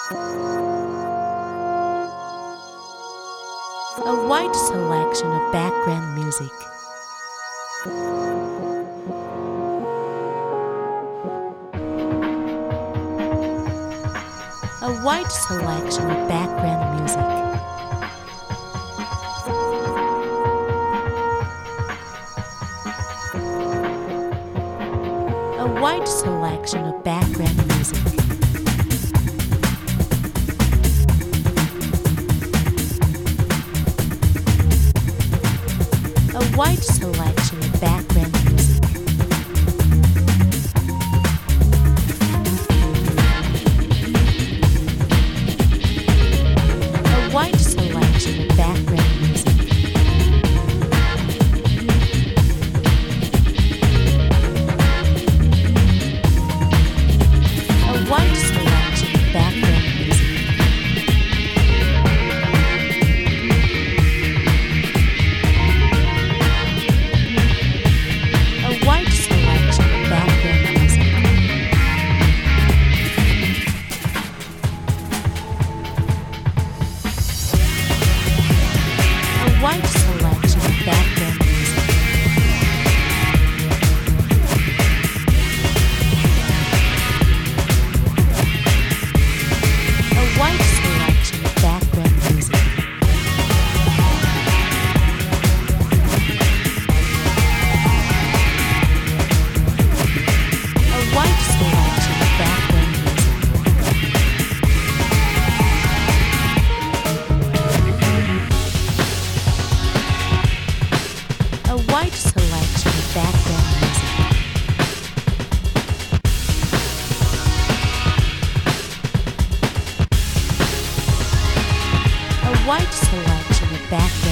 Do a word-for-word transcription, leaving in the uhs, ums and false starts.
A wide selection of background music. A wide selection of background music. A wide selection of background music. A wide selection of background music. A wide selection of background music. A wide selection of background music. A wide selection of background music. A wide selection of background music. A wide selection of background music. A wide selection of background music. A wide selection of background music. A wide selection of background